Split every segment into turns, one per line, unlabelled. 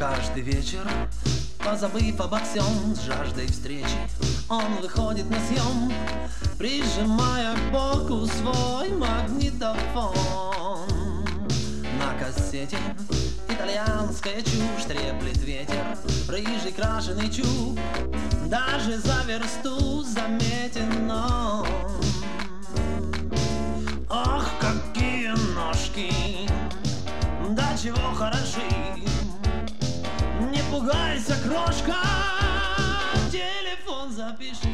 Каждый вечер, позабыв обо всем, с жаждой встречи он выходит на съем, прижимая к боку свой магнитофон. На кассете итальянская чушь, треплет ветер, рыжий крашеный чуб, даже за версту заметен он. Ох, какие ножки, да чего хороши. Не пугайся, крошка, телефон запиши.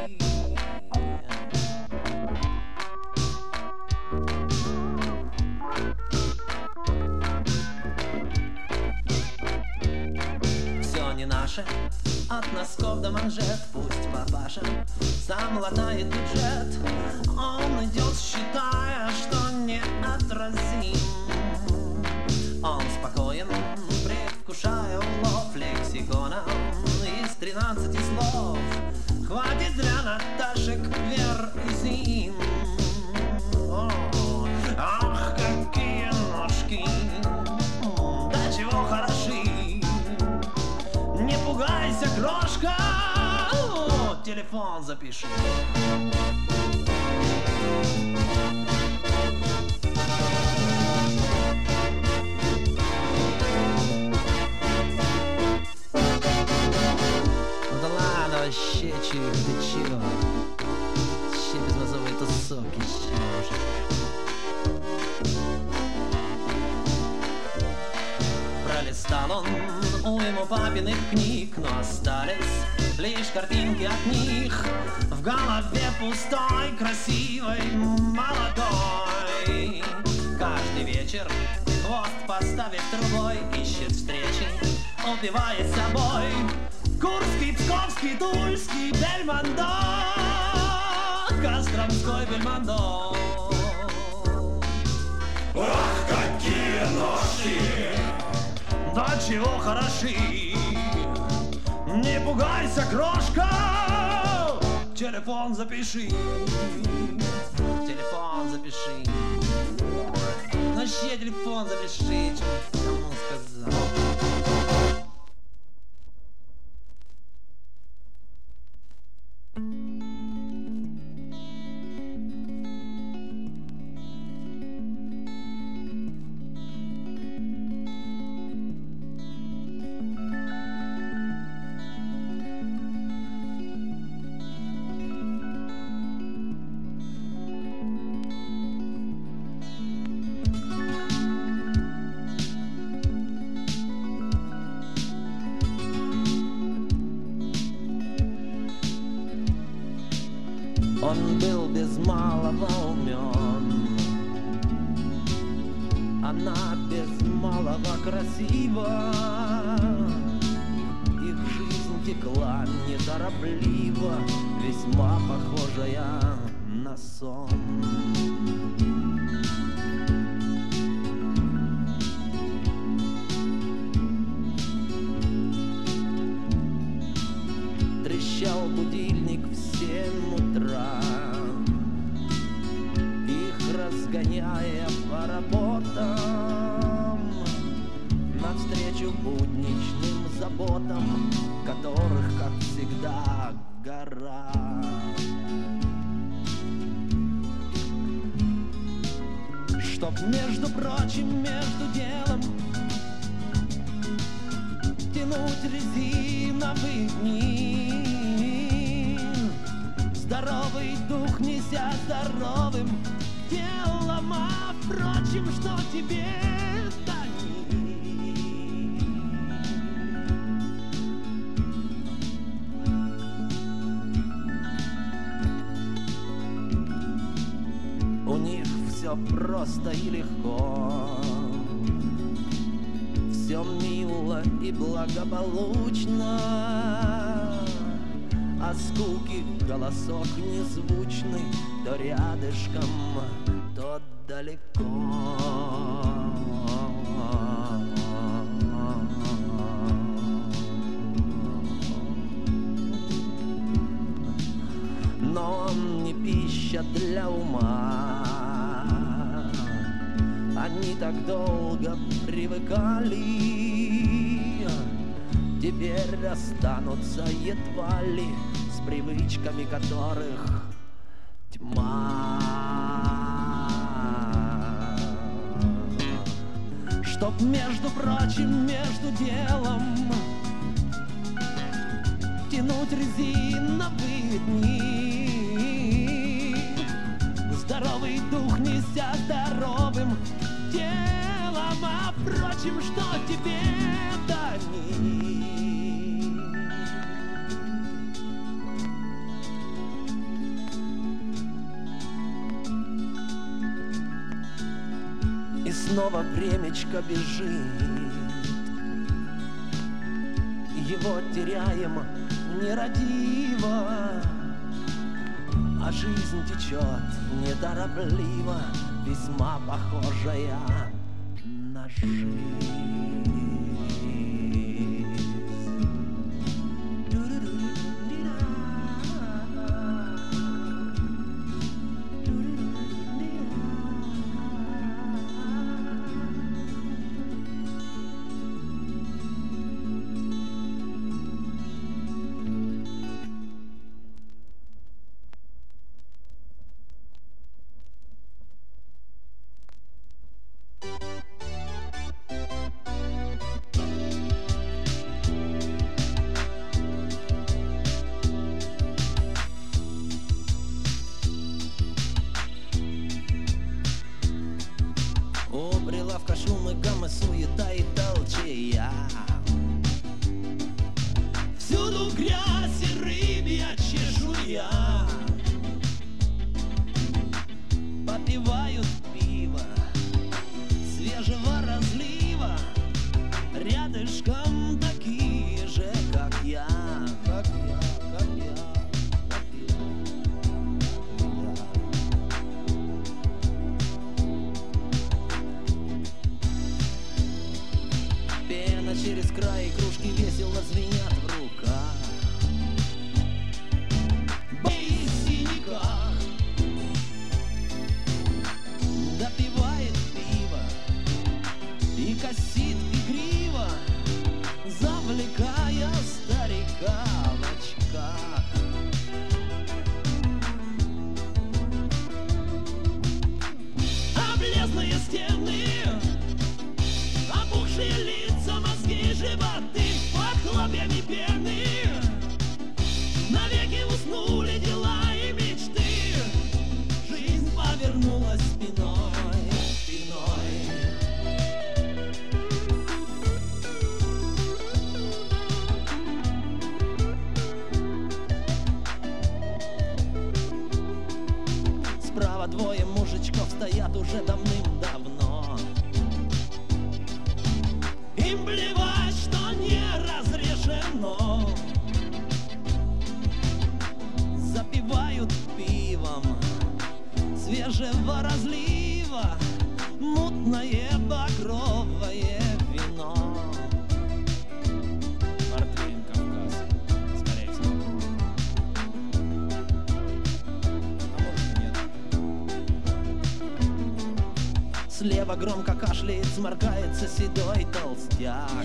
Все не наше, от носков до манжет. Пусть папаша сам латает бюджет. Он идет, считая, что неотразим. Он спокоен, предвкушая улов лексикона из 13 слов. Хватит для Наташек, Вер и Зин. Ах, какие ножки, да чего хороши. Не пугайся, крошка, телефон запиши. Вообще, чё, ты чё? Ще безмозовые тусовки, чё уже? Пролистал он уйму папиных книг, но остались лишь картинки от них. В голове пустой, красивой, молодой. Каждый вечер, хвост поставив трубой, ищет встречи, упиваясь собой. Курский, Псковский, Тульский, Бельмондо, Костромской Бельмондо.
Ах, какие ножки,
да чего хороши. Не пугайся, крошка, телефон запиши. Телефон запиши. Ну ще телефон запиши, кому сказал. Он был без малого умен, она без малого красива. Их жизнь текла неторопливо, весьма похожая на сон. Трещал будильник в 7 утра, их разгоняя по работам, навстречу будничным заботам, которых, как всегда, гора. Чтоб, между прочим, между делом тянуть резиновые дни, здоровый дух неся здоровым телом, а впрочем, что тебе до них? У них все просто и легко, все мило и благополучно, а скуки голосок незвучный, то рядышком, то далеко. Но он не пища для ума, они так долго привыкали теперь расстанутся едва ли с привычками которых тьма. Чтоб, между прочим, между делом тянуть резиновые дни, здоровый дух неся здоровым телом, а впрочем, что тебе до них? И снова времечко бежит, его теряем нерадиво, а жизнь течет неторопливо, весьма похожая на жизнь. Прилавка шум и гам, и суета и толчья. Всюду грязь и рыбья чешуя. Попивают пиво свежего разлива, рядышком такие же, как я. Через край и кружки весело звенят в руках. Бей в синяках, допивает пиво и косит игриво, завлекая старика в очках. Облезлые стены, опухшие лица, животы под хлопьями пены, навеки уснули дела и мечты. Жизнь повернулась спиной, спиной. Справа двое мужичков стоят уже давным-давно. Им плевать, что не разрешено. Запивают пивом свежего разлива мутное багровое вино. Портвейн Кавказ, скорее всего. А может и нет. Слева громко кашляет, сморкается седой толстяк.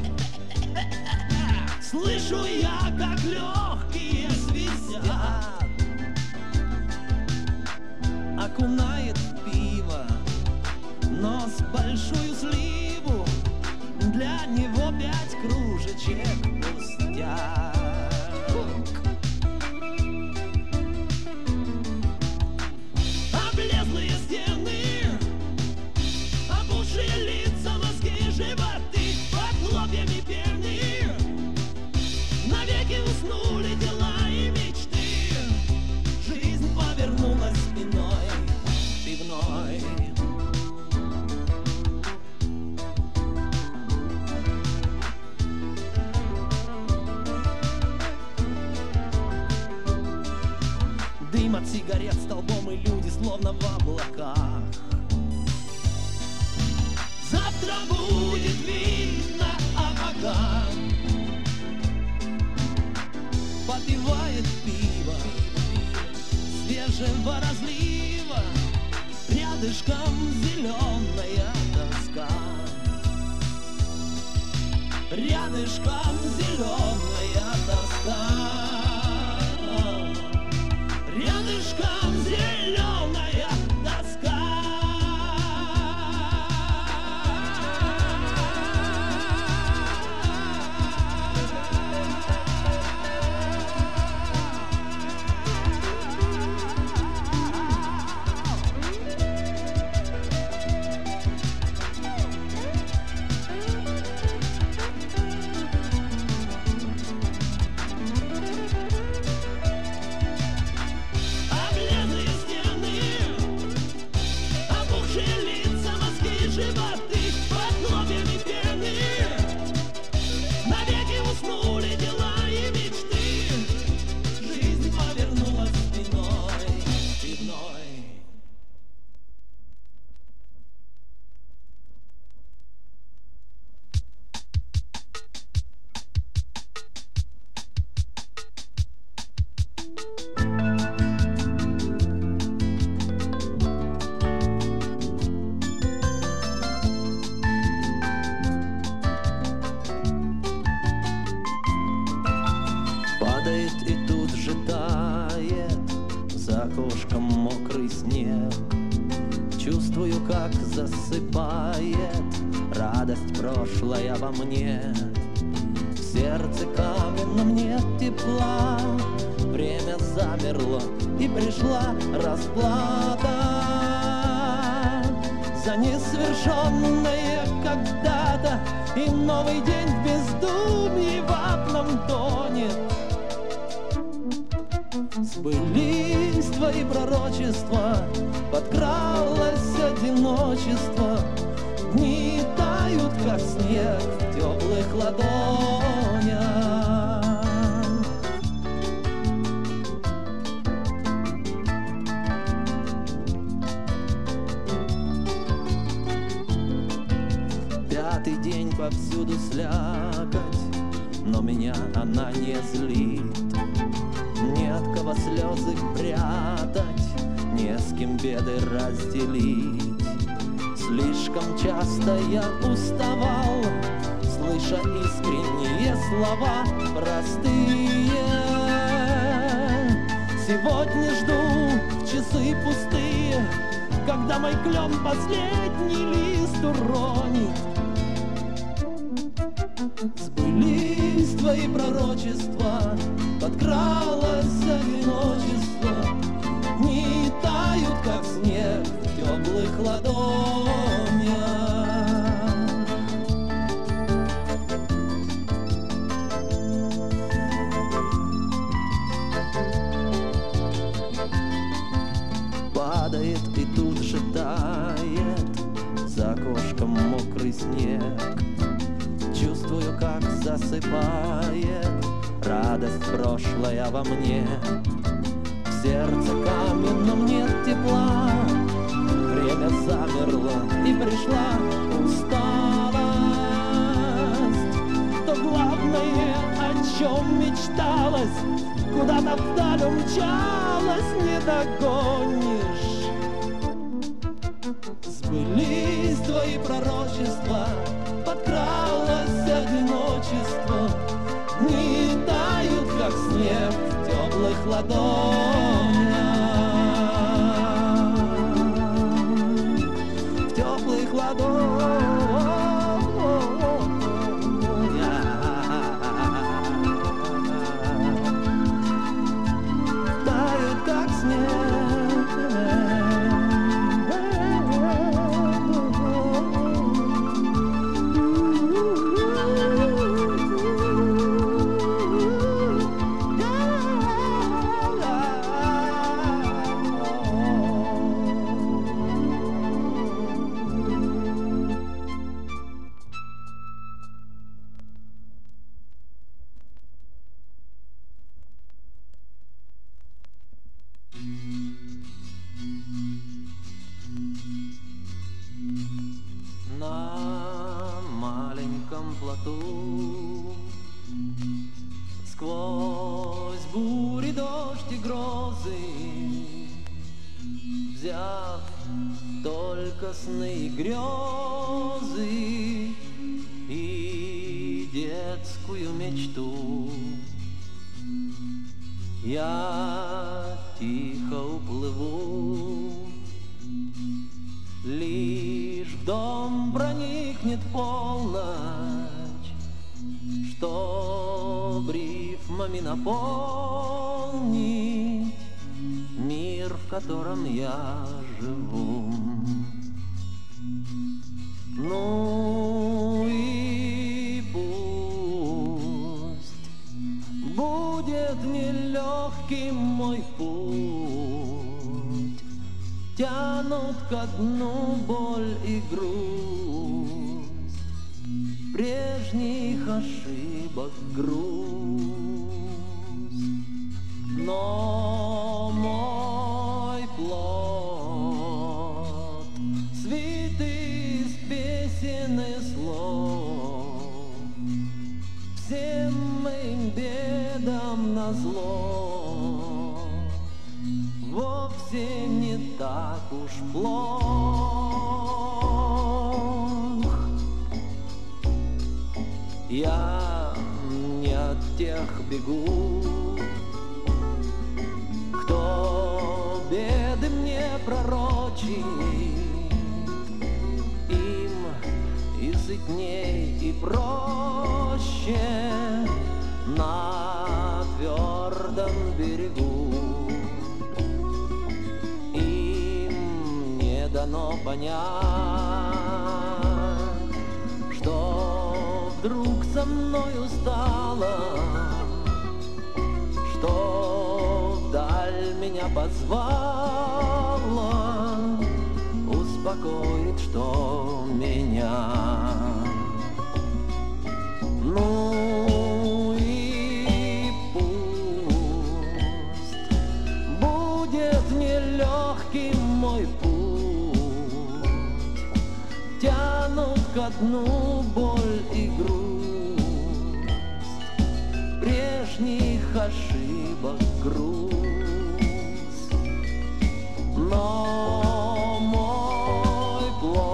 Слышу я, как легкие свистят. Окунает пиво, нос большую сливу, для него 5 кружечек пустяк. Облезлые стены, опухшие лица, мозги, животы под хлопьями пены, навеки уснули дела и мечты. Жизнь повернулась спиной, пивной. Дым от сигарет столбом, и люди словно в облаках. Завтра будет видно, а пока попивает пиво свежего разлива, рядышком зеленая доска, рядышком зеленая. зеленая тоска. Рядышком зеленая доска. И тут же тает за окошком мокрый снег. Чувствую, как засыпает радость прошлая во мне. В сердце каменном нет тепла, время замерло и пришла расплата за несовершенное когда-то. И новый день в бездумье ватном тонет. Сбылись твои пророчества, подкралось одиночество. Дни тают, как снег в теплых ладонях. Пятый день повсюду слякоть, но меня она не злит. Не от кого слезы прятать, не с кем беды разделить. Слишком часто я уставал, слыша искренние слова простые. Сегодня жду в часы пустые, когда мой клен последний лист уронит. Сбылись твои пророчества, подкралось одиночество. Дни тают, как снег в теплых ладонях. Падает и тут же тает за окошком мокрый снег. Чувствую, как засыпает радость прошлая во мне. В сердце каменном нет тепла, время замерло и пришла усталость. То главное, о чем мечталось, куда-то вдаль умчалось, не догонишь. Сбылись твои пророчества, подкралось одиночество. Дни тают, как снег в теплых ладонях. В теплых ладонях. Тают, как снег. На маленьком плоту сквозь бури, дождь и грозы, взяв только сны и грезы, и детскую мечту. Я тихо уплыву, лишь в дом проникнет полночь, чтоб рифмами наполнить мир, в котором я живу. Ну и пусть будет нелегким мой путь, тянут ко дну боль и грусть, прежних ошибок грусть. Но мой плод свит из песен и слов, всем моим бедам назло, вовсе не так уж плох. Я не от тех бегу, кто беды мне пророчит, им и сытней, и проще на твердом берегу. Им не дано понять, что вдруг со мною стало, что вдаль меня позвала, успокоит, что меня. Ну и пусть будет нелегким мой путь, тянут ко дну боль и грусть, прежних ошибок грусть. Но мой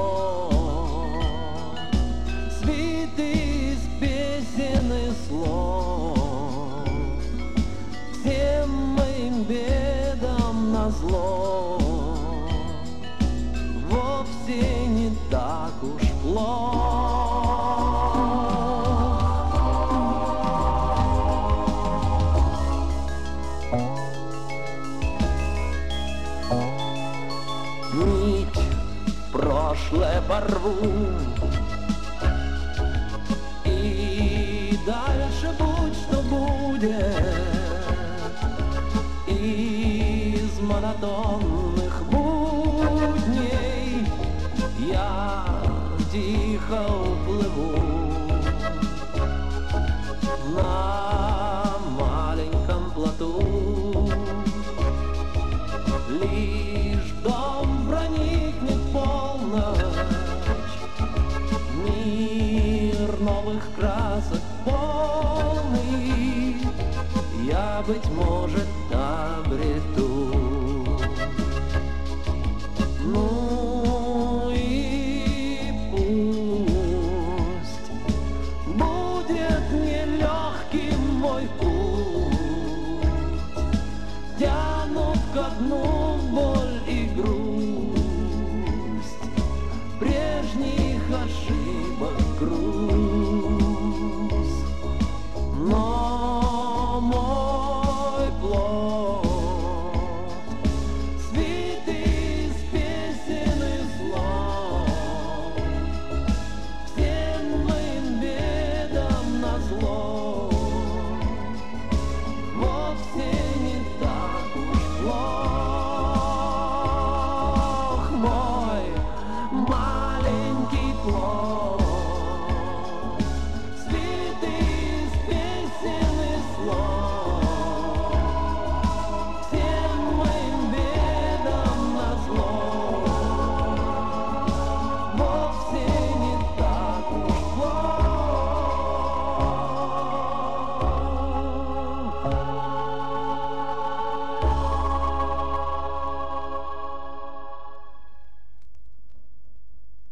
плод свит из песен и слов, всем моим бедам назло, вовсе не так уж плохо. Нить прошлое порву, и дальше будь что будет. Из монотонных будней я тихо уплыву на маленьком плоту. Лишь в дом проникнет полночь, мир новых красок полный, я, быть может, обрету. Ну и пусть будет нелегким мой путь, тянут ко дну боль и грусть, прежних ошибок грусть. Но мой плод свит из песен и слов, всем моим бедам назло, вовсе не так уж плох. Мой маленький плод